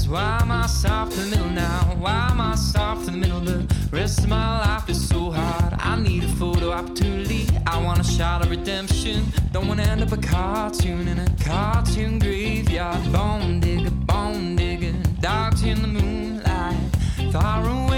is why am I soft in the middle now? Why am I soft in the middle? The rest of my life is so hard. I need a photo opportunity. I want a shot of redemption. Don't want to end up a cartoon in a cartoon graveyard. Bone digger, dogs in the moonlight, far away.